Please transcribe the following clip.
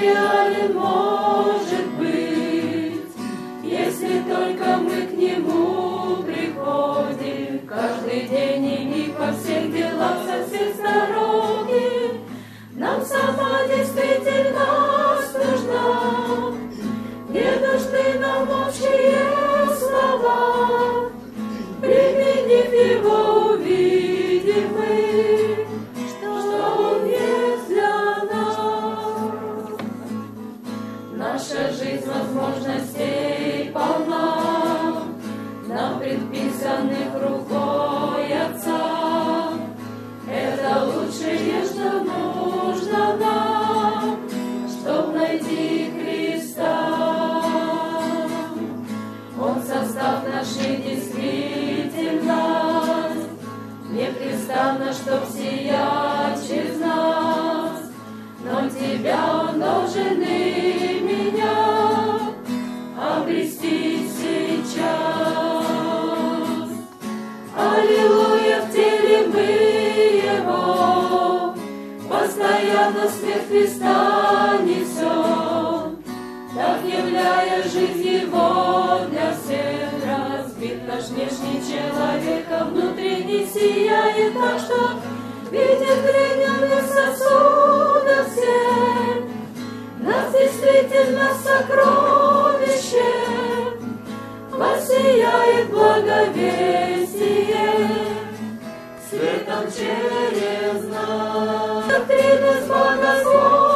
реален может быть, если только мы к Нему приходим. Каждый день и миг во всех делах со всех сторон. Нам сама действительность нужна, не нужны нам общие слова. Применив его, увидим мы, что он есть для нас. Наша жизнь возможностей полна, нам предписанных рукой Отца. Это лучшее, что нужно нам, чтоб найти Христа. Он состав нашей действительность, непрестанно, чтоб сиять через нас. Но Тебя Он должен и меня обрести сейчас. Аллилуйя, в теле мы Его, постоянно смерть Христа несем, так являя жизнь Его для всех. Разбит наш внешний человек, а внутренний сияет так, что видит глиняных сосудов всех. Нас действительно сокровище воссияет благовестие светом через нас. Доктрины с богословием